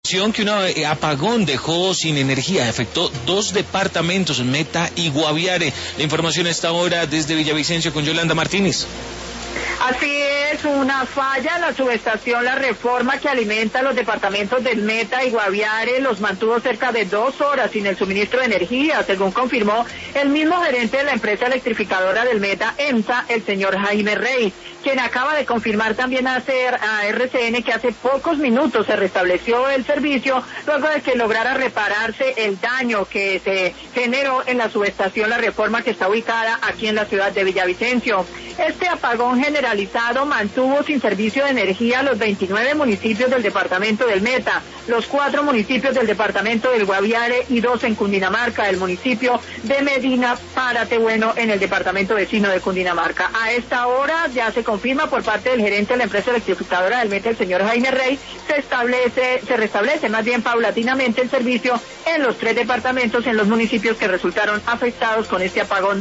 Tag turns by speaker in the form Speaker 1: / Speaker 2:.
Speaker 1: Que un apagón dejó sin energía, afectó 2 departamentos, Meta y Guaviare. La información a esta hora desde Villavicencio con Yolanda Martínez.
Speaker 2: Así es, una falla en la subestación La Reforma que alimenta los departamentos del Meta y Guaviare los mantuvo cerca de 2 horas sin el suministro de energía, según confirmó el mismo gerente de la empresa electrificadora del Meta, EMSA, el señor Jaime Rey, quien acaba de confirmar también a RCN que hace pocos minutos se restableció el servicio luego de que lograra repararse el daño que se generó en la subestación La Reforma, que está ubicada aquí en la ciudad de Villavicencio. Este apagón generalizado mantuvo sin servicio de energía los 29 municipios del departamento del Meta, los 4 municipios del departamento del Guaviare y 2 en Cundinamarca, el municipio de Medina Paratebueno en el departamento vecino de Cundinamarca. A esta hora ya se confirma por parte del gerente de la empresa electrificadora del Meta, el señor Jaime Rey, se restablece más bien paulatinamente el servicio en los 3 departamentos, en los municipios que resultaron afectados con este apagón